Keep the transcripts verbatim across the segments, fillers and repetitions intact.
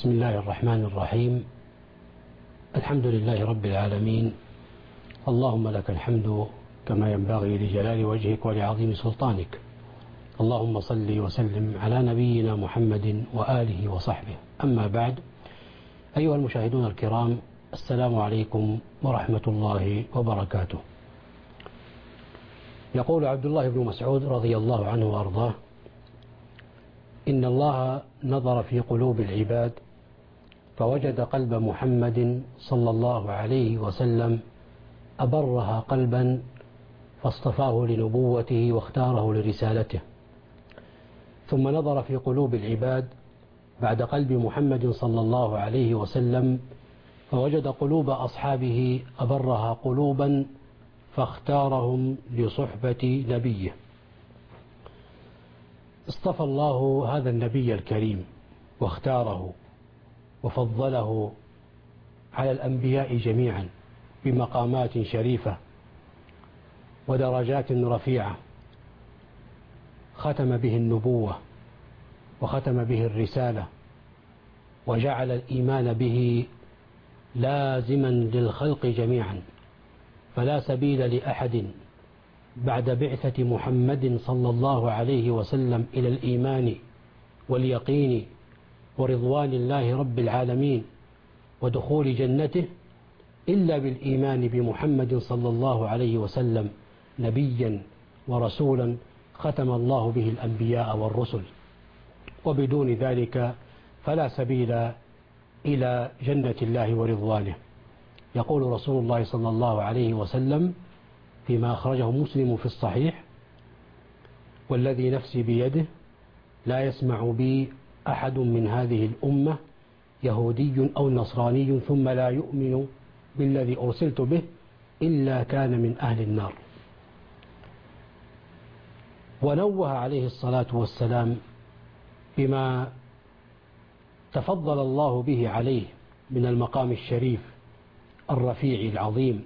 بسم الله الرحمن الرحيم. الحمد لله رب العالمين، اللهم لك الحمد كما ينبغي لجلال وجهك ولعظيم سلطانك. اللهم صل وسلم على نبينا محمد وآله وصحبه. أما بعد، أيها المشاهدون الكرام، السلام عليكم ورحمة الله وبركاته. يقول عبد الله بن مسعود رضي الله عنه وأرضاه: إن الله نظر في قلوب العباد فوجد قلب محمد صلى الله عليه وسلم أبرها قلبا، فاصطفاه لنبوته واختاره لرسالته. ثم نظر في قلوب العباد بعد قلب محمد صلى الله عليه وسلم فوجد قلوب أصحابه أبرها قلوبا، فاختارهم لصحبة نبيه. اصطفى الله هذا النبي الكريم واختاره وفضله على الأنبياء جميعا بمقامات شريفة ودرجات رفيعة، ختم به النبوة وختم به الرسالة، وجعل الإيمان به لازما للخلق جميعا. فلا سبيل لأحد بعد بعثة محمد صلى الله عليه وسلم إلى الإيمان واليقين ورضوان الله رب العالمين ودخول جنته إلا بالإيمان بمحمد صلى الله عليه وسلم نبيا ورسولا ختم الله به الأنبياء والرسل، وبدون ذلك فلا سبيل إلى جنة الله ورضوانه. يقول رسول الله صلى الله عليه وسلم فيما أخرجه مسلم في الصحيح: والذي نفسي بيده لا يسمع بي أحد من هذه الأمة يهودي أو نصراني ثم لا يؤمن بالذي أرسلت به إلا كان من أهل النار. ونوه عليه الصلاة والسلام بما تفضل الله به عليه من المقام الشريف الرفيع العظيم،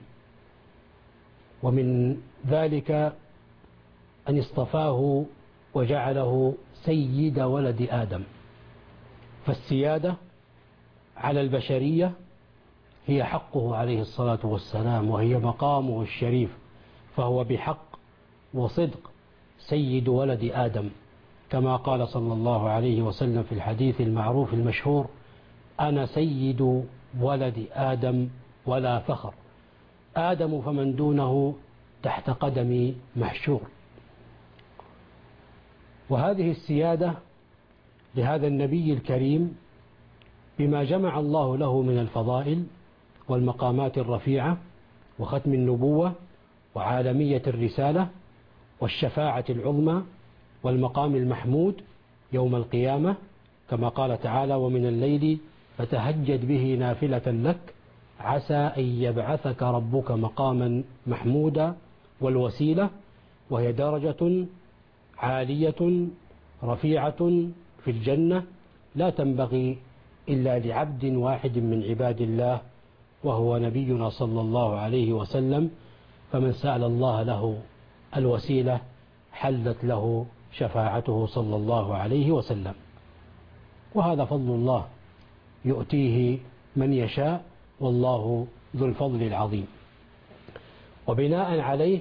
ومن ذلك أن اصطفاه وجعله سيد ولد آدم. فالسيادة على البشرية هي حقه عليه الصلاة والسلام، وهي مقامه الشريف، فهو بحق وصدق سيد ولد آدم، كما قال صلى الله عليه وسلم في الحديث المعروف المشهور: أنا سيد ولد آدم ولا فخر، آدم فمن دونه تحت قدمي محشور. وهذه السيادة لهذا النبي الكريم بما جمع الله له من الفضائل والمقامات الرفيعة وختم النبوة وعالمية الرسالة والشفاعة العظمى والمقام المحمود يوم القيامة، كما قال تعالى: ومن الليل فتهجد به نافلة لك عسى أن يبعثك ربك مقاما محمودا. والوسيلة وهي درجة عالية رفيعة في الجنة لا تنبغي إلا لعبد واحد من عباد الله، وهو نبينا صلى الله عليه وسلم. فمن سأل الله له الوسيلة حلت له شفاعته صلى الله عليه وسلم. وهذا فضل الله يؤتيه من يشاء، والله ذو الفضل العظيم. وبناء عليه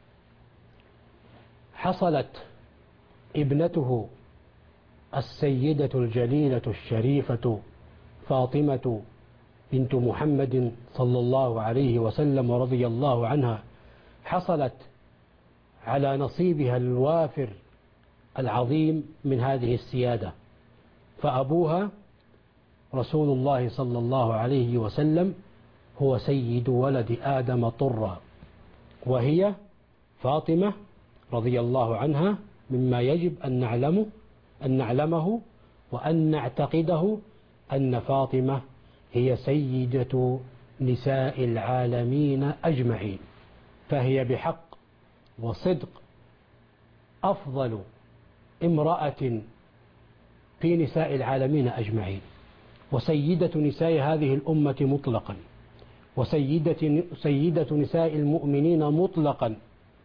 حصلت ابنته السيدة الجليلة الشريفة فاطمة بنت محمد صلى الله عليه وسلم ورضي الله عنها، حصلت على نصيبها الوافر العظيم من هذه السيادة. فأبوها رسول الله صلى الله عليه وسلم هو سيد ولد آدم طرا، وهي فاطمة رضي الله عنها، مما يجب أن نعلمه أن نعلمه وأن نعتقده أن فاطمة هي سيدة نساء العالمين أجمعين، فهي بحق وصدق أفضل امرأة في نساء العالمين أجمعين، وسيدة نساء هذه الأمة مطلقا، وسيدة سيدة نساء المؤمنين مطلقا،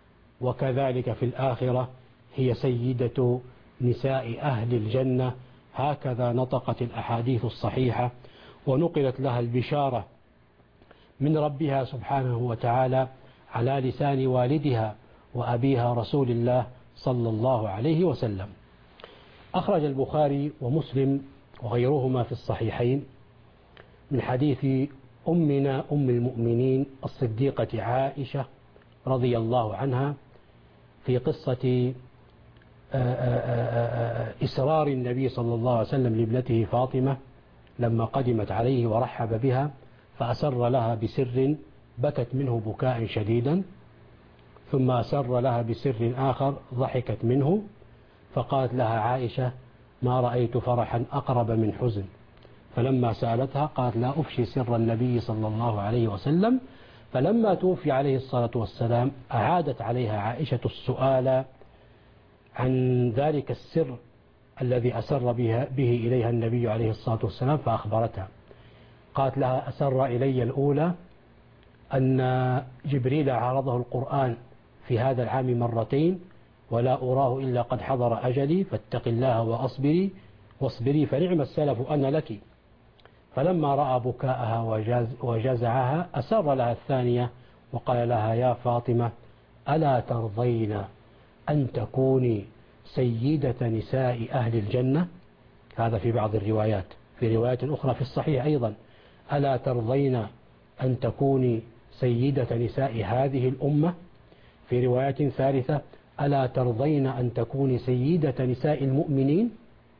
وكذلك في الآخرة هي سيدة نساء أهل الجنة. هكذا نطقت الأحاديث الصحيحة ونقلت لها البشارة من ربها سبحانه وتعالى على لسان والدها وأبيها رسول الله صلى الله عليه وسلم. أخرج البخاري ومسلم وغيرهما في الصحيحين من حديث أمنا أم المؤمنين الصديقة عائشة رضي الله عنها في قصة إسرار النبي صلى الله عليه وسلم لابنته فاطمة لما قدمت عليه ورحب بها، فأسر لها بسر بكت منه بكاء شديدا، ثم أسر لها بسر آخر ضحكت منه، فقالت لها عائشة: ما رأيت فرحا أقرب من حزن. فلما سألتها قالت: لا أفشي سر النبي صلى الله عليه وسلم. فلما توفي عليه الصلاة والسلام أعادت عليها عائشة السؤال عن ذلك السر الذي أسر به إليها النبي عليه الصلاة والسلام، فأخبرتها. قالت لها: أسر إلي الأولى أن جبريل عرضه القرآن في هذا العام مرتين ولا أراه إلا قد حضر أجلي، فاتق الله وأصبري واصبري فنعم السلف أنا لك. فلما رأى بكاءها وجزعها أسر لها الثانية وقال لها: يا فاطمة، ألا ترضين أن تكوني سيدة نساء أهل الجنة؟ هذا في بعض الروايات، في رواية أخرى في الصحيح أيضا: ألا ترضين أن تكوني سيدة نساء هذه الأمة؟ في رواية ثالثة: ألا ترضين أن تكوني سيدة نساء المؤمنين؟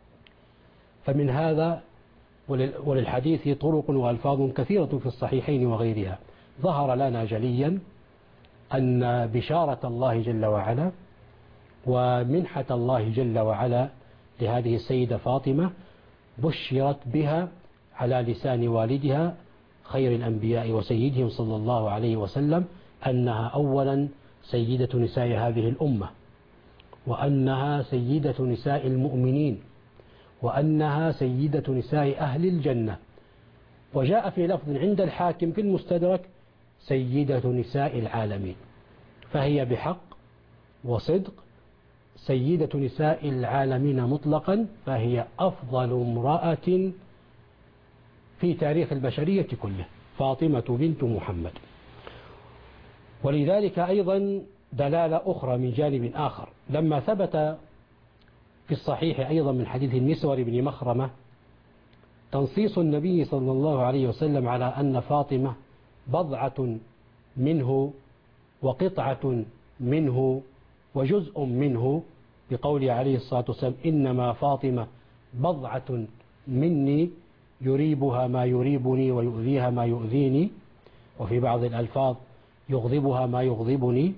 فمن هذا وللحديث طرق وألفاظ كثيرة في الصحيحين وغيرها، ظهر لنا جليا أن بشارة الله جل وعلا ومنحة الله جل وعلا لهذه السيدة فاطمة بشرت بها على لسان والدها خير الأنبياء وسيدهم صلى الله عليه وسلم، أنها أولا سيدة نساء هذه الأمة، وأنها سيدة نساء المؤمنين، وأنها سيدة نساء أهل الجنة. وجاء في لفظ عند الحاكم في المستدرك: سيدة نساء العالمين. فهي بحق وصدق سيدة نساء العالمين مطلقا، فهي أفضل امرأة في تاريخ البشرية كله، فاطمة بنت محمد. ولذلك أيضا دلالة أخرى من جانب آخر، لما ثبت في الصحيح أيضا من حديث المسور بن مخرمة تنصيص النبي صلى الله عليه وسلم على أن فاطمة بضعة منه وقطعة منه وجزء منه، بقوله عليه الصلاة والسلام: إنما فاطمة بضعة مني يريبها ما يريبني ويؤذيها ما يؤذيني، وفي بعض الألفاظ يغضبها ما يغضبني،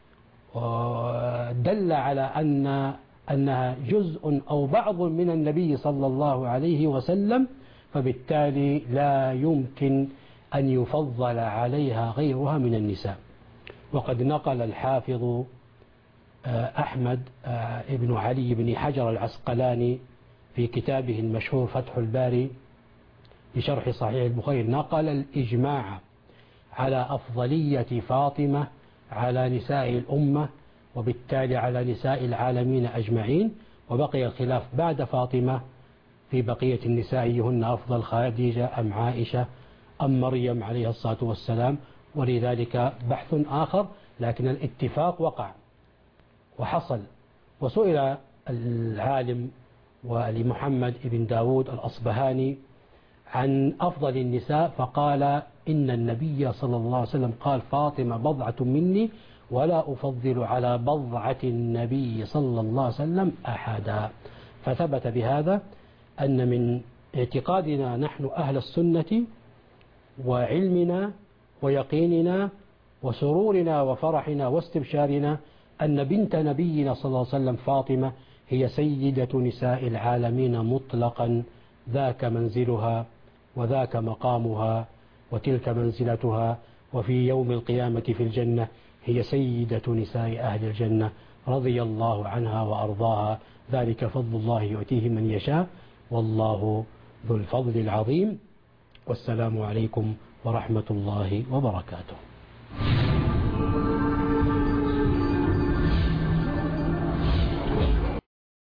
ودل على أن أنها جزء أو بعض من النبي صلى الله عليه وسلم، فبالتالي لا يمكن أن يفضل عليها غيرها من النساء. وقد نقل الحافظ أحمد ابن علي بن حجر العسقلاني في كتابه المشهور فتح الباري بشرح صحيح البخاري، نقل الإجماع على أفضلية فاطمة على نساء الأمة، وبالتالي على نساء العالمين أجمعين. وبقي الخلاف بعد فاطمة في بقية النساء هن أفضل، خديجة أم عائشة أم مريم عليها الصلاة والسلام، ولذلك بحث آخر، لكن الاتفاق وقع وحصل. وسئل العالم ولمحمد بن داود الأصبهاني عن أفضل النساء، فقال: إن النبي صلى الله عليه وسلم قال: فاطمة بضعة مني ولا أفضل على بضعة النبي صلى الله عليه وسلم أحدا. فثبت بهذا أن من اعتقادنا نحن أهل السنة وعلمنا ويقيننا وسرورنا وفرحنا واستبشارنا أن بنت نبينا صلى الله عليه وسلم فاطمة هي سيدة نساء العالمين مطلقا، ذاك منزلها وذاك مقامها وتلك منزلتها، وفي يوم القيامة في الجنة هي سيدة نساء أهل الجنة رضي الله عنها وأرضاها، ذلك فضل الله يؤتيه من يشاء والله ذو الفضل العظيم. والسلام عليكم ورحمة الله وبركاته.